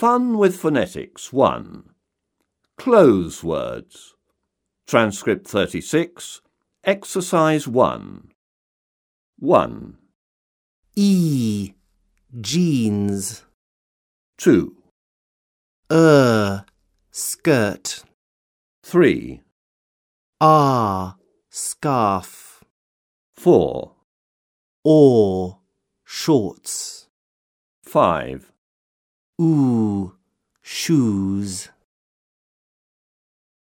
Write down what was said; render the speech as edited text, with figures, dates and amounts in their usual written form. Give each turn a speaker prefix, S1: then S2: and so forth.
S1: Fun with Phonetics 1. Close words. Transcript 36, Exercise 1. 1.
S2: Jeans.
S1: 2.
S2: Skirt.
S1: 3.
S2: Scarf.
S1: 4.
S2: Shorts.
S1: 5.
S2: Shoes.